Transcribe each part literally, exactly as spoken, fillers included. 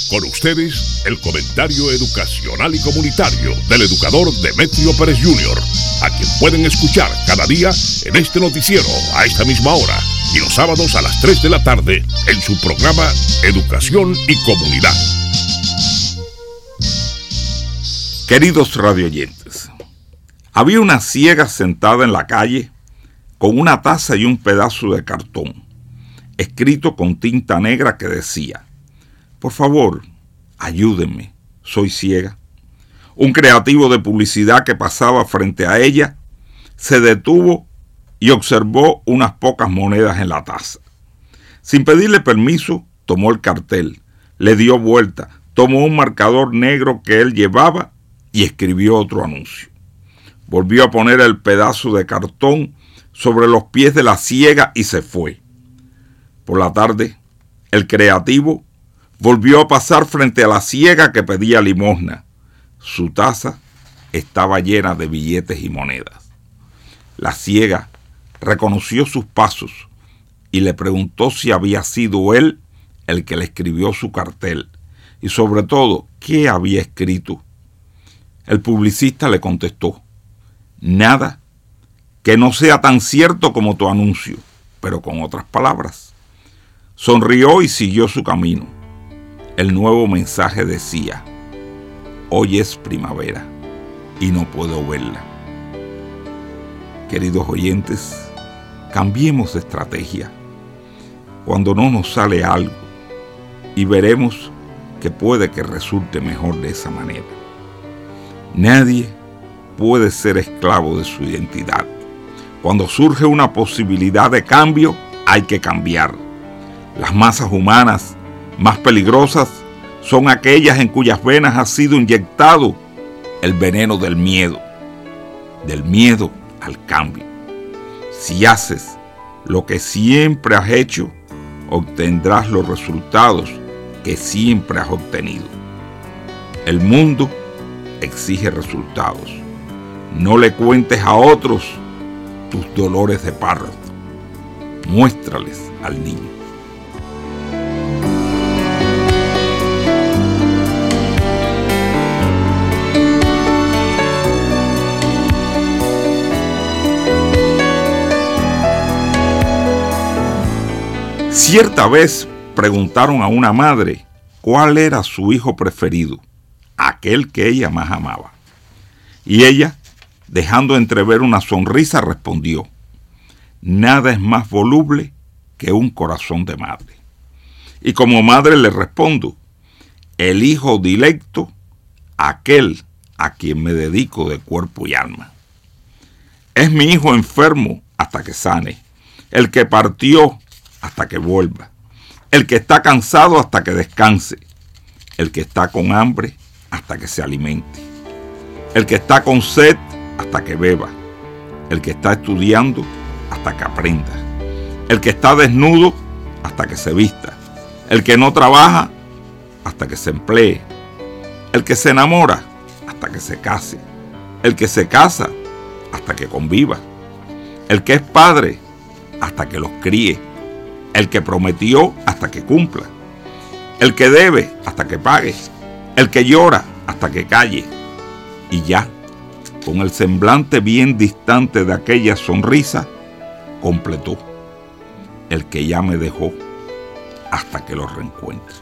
Con ustedes, el comentario educacional y comunitario del educador Demetrio Pérez junior, a quien pueden escuchar cada día en este noticiero a esta misma hora y los sábados a las tres de la tarde en su programa Educación y Comunidad. Queridos radioyentes, había una ciega sentada en la calle con una taza y un pedazo de cartón, escrito con tinta negra que decía: por favor, ayúdenme, soy ciega. Un creativo de publicidad que pasaba frente a ella se detuvo y observó unas pocas monedas en la taza. Sin pedirle permiso, tomó el cartel, le dio vuelta, tomó un marcador negro que él llevaba y escribió otro anuncio. Volvió a poner el pedazo de cartón sobre los pies de la ciega y se fue. Por la tarde, el creativo volvió a pasar frente a la ciega que pedía limosna. Su taza estaba llena de billetes y monedas. La ciega reconoció sus pasos y le preguntó si había sido él el que le escribió su cartel y sobre todo, ¿qué había escrito? El publicista le contestó: nada que no sea tan cierto como tu anuncio, pero con otras palabras. Sonrió y siguió su camino. El nuevo mensaje decía: hoy es primavera y no puedo verla. Queridos oyentes, cambiemos de estrategia cuando no nos sale algo y veremos que puede que resulte mejor de esa manera. Nadie puede ser esclavo de su identidad. Cuando surge una posibilidad de cambio, hay que cambiar. Las masas humanas más peligrosas son aquellas en cuyas venas ha sido inyectado el veneno del miedo, del miedo al cambio. Si haces lo que siempre has hecho, obtendrás los resultados que siempre has obtenido. El mundo exige resultados. No le cuentes a otros tus dolores de parto. Muéstrales al niño. Cierta vez preguntaron a una madre cuál era su hijo preferido, aquel que ella más amaba. Y ella, dejando entrever una sonrisa, respondió: nada es más voluble que un corazón de madre. Y como madre le respondo: el hijo dilecto, aquel a quien me dedico de cuerpo y alma. Es mi hijo enfermo hasta que sane, el que partió hasta que vuelva, el que está cansado hasta que descanse, el que está con hambre hasta que se alimente, el que está con sed hasta que beba, el que está estudiando hasta que aprenda, el que está desnudo hasta que se vista, el que no trabaja hasta que se emplee, el que se enamora hasta que se case, el que se casa hasta que conviva, el que es padre hasta que los críe, el que prometió hasta que cumpla, el que debe hasta que pague, el que llora hasta que calle. Y ya, con el semblante bien distante de aquella sonrisa, completó: el que ya me dejó hasta que lo reencuentre.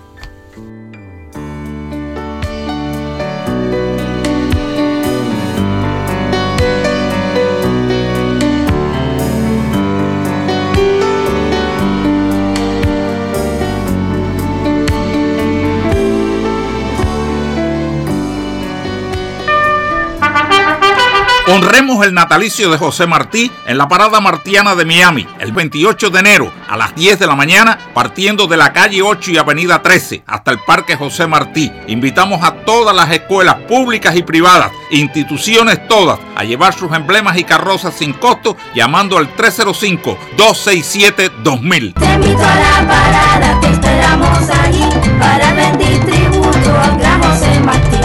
Honremos el natalicio de José Martí en la Parada Martiana de Miami, el veintiocho de enero a las diez de la mañana, partiendo de la calle ocho y avenida trece hasta el Parque José Martí. Invitamos a todas las escuelas públicas y privadas, instituciones todas, a llevar sus emblemas y carrozas sin costo, llamando al tres cero cinco, dos seis siete, dos mil. Te invito a la parada, te esperamos allí para rendir tributo al gran José Martí.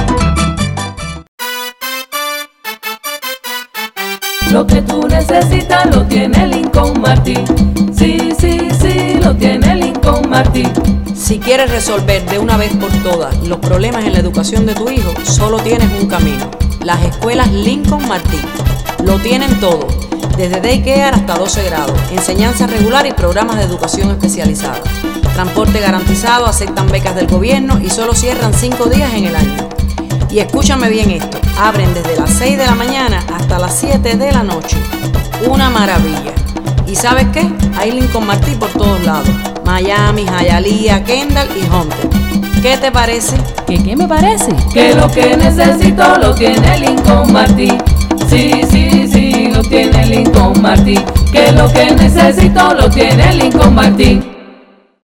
Lo que tú necesitas lo tiene Lincoln Martí. Sí, sí, sí, lo tiene Lincoln Martí. Si quieres resolver de una vez por todas los problemas en la educación de tu hijo, solo tienes un camino: las escuelas Lincoln Martí. Lo tienen todo, desde daycare hasta doce grados, enseñanza regular y programas de educación especializada. Transporte garantizado, aceptan becas del gobierno y solo cierran cinco días en el año. Y escúchame bien esto, abren desde las seis de la mañana hasta las siete de la noche. Una maravilla. ¿Y sabes qué? Hay Lincoln Martí por todos lados: Miami, Hialeah, Kendall y Hunter. ¿Qué te parece? ¿Qué qué me parece? Que lo que necesito lo tiene Lincoln Martí. Sí, sí, sí, lo tiene Lincoln Martí. Que lo que necesito lo tiene Lincoln Martí.